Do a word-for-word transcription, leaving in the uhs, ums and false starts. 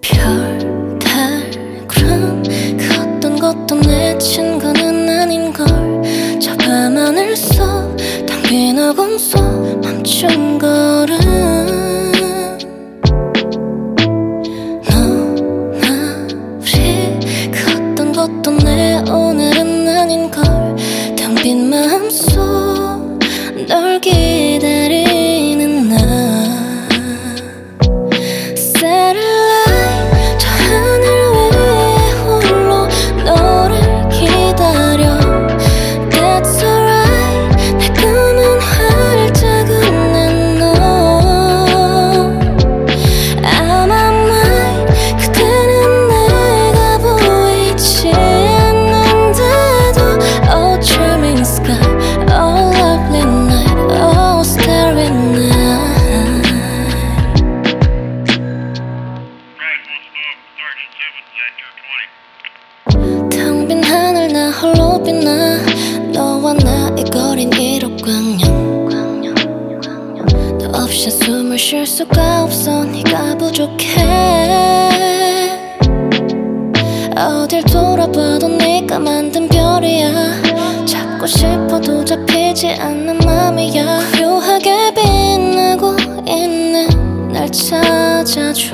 별, 달, 구름 그 어떤 것도 내 친구는 아닌걸. 저 밤하늘 속 담긴 어둠 속 멈춘 걸음. 너나 우리 그 어떤 것도 내 오늘은 아닌걸. 텅 빈 마음속 널 기다리는 나. Satellite 저 하늘 위에 홀로 너를 기다려. That's alright 내 꿈은 활짝 웃는 너. I'm on mine 그대는 내가 보이지 않는데도 Oh charming sky, oh lovely night, oh starry night. 텅 빈 하늘 나 홀로 빛나. 너와 나의 거린 일억 광년. 너 없이 숨을 쉴 수가 없어. 네가 부족해. 어딜 돌아봐도 네가 만든 별이야. 잡고 싶어도 잡히지 않는 맘이야. 고요하게 빛나고 있는 날 찾아줘.